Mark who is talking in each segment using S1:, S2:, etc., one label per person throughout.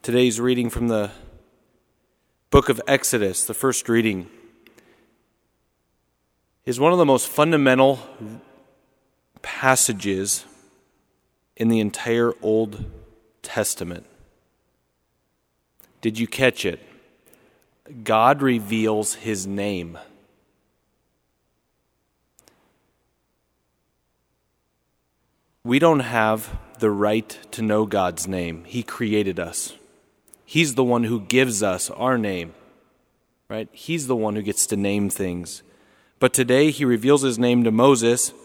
S1: Today's reading from the book of Exodus, the first reading, is one of the most fundamental passages in the entire Old Testament. Did you catch it? God reveals his name. We don't have the right to know God's name. He created us. He's the one who gives us our name, right? He's the one who gets to name things. But today he reveals his name to Moses.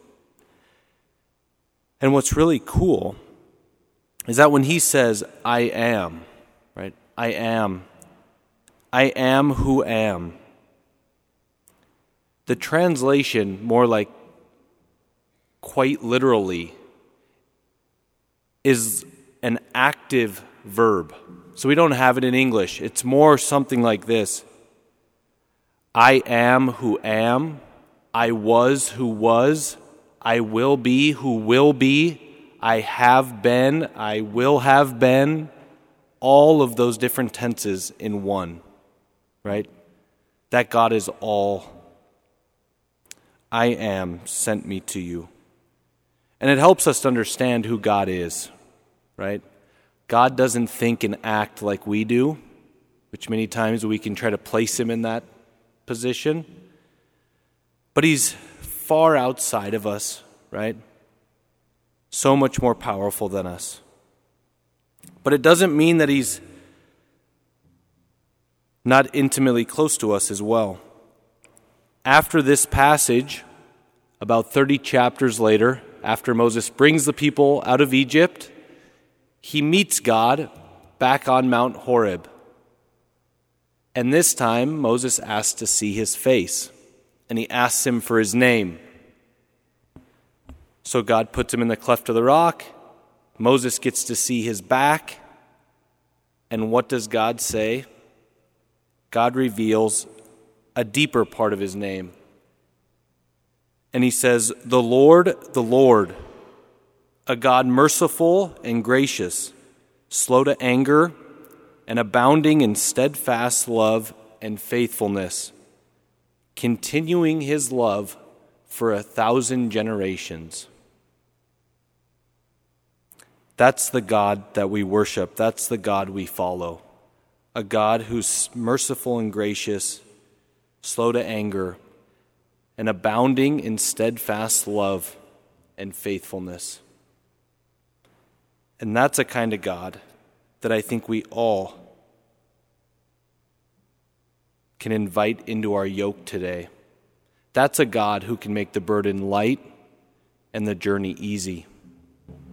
S1: And what's really cool is that when he says, I am, right? I am who am. The translation, more like quite literally, is an active verb. So we don't have it in English. It's more something like this. I am who am. I was who was. I will be who will be. I have been. I will have been. All of those different tenses in one, right? That God is all. I am sent me to you. And it helps us to understand who God is, right? God doesn't think and act like we do, which many times we can try to place him in that position. But he's far outside of us, right? So much more powerful than us. But it doesn't mean that he's not intimately close to us as well. After this passage, about 30 chapters later, after Moses brings the people out of Egypt, he meets God back on Mount Horeb. And this time, Moses asks to see his face, and he asks him for his name. So God puts him in the cleft of the rock. Moses gets to see his back. And what does God say? God reveals a deeper part of his name. And he says, the Lord, a God merciful and gracious, slow to anger, and abounding in steadfast love and faithfulness, continuing his love for 1,000 generations. That's the God that we worship. That's the God we follow. A God who's merciful and gracious, slow to anger, and abounding in steadfast love and faithfulness. And that's a kind of God that I think we all can invite into our yoke today. That's a God who can make the burden light and the journey easy.